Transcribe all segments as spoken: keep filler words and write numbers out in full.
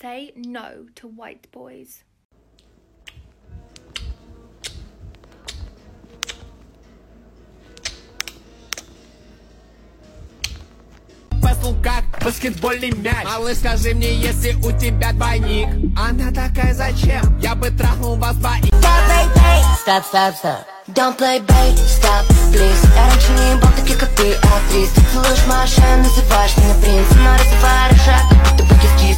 say no to white boys. Как баскетбольный мяч. Малыш, скажи мне, если у тебя двойник. Она такая, зачем? Я бы трахнул вас двоих. Stop, stop, stop. Don't play bait, stop, please. Я раньше не был таких, как ты, актрис. Ты целуешь мою шею, называешь меня принцем, но развиваешь шаг, как будто бы кис-кис.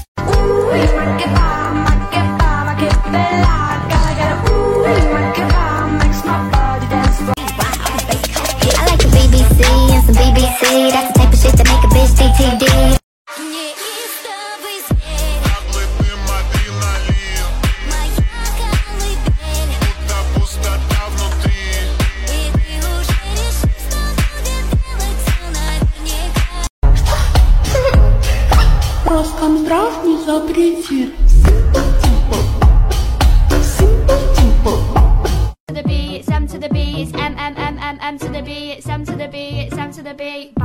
I like the B B C and some B B C. That's the type of shit that make a bitch D T D. Роскомздрав не запретит. To the B, it's M to the B, it's M M M M M to the B, it's M to the B, it's M to the B.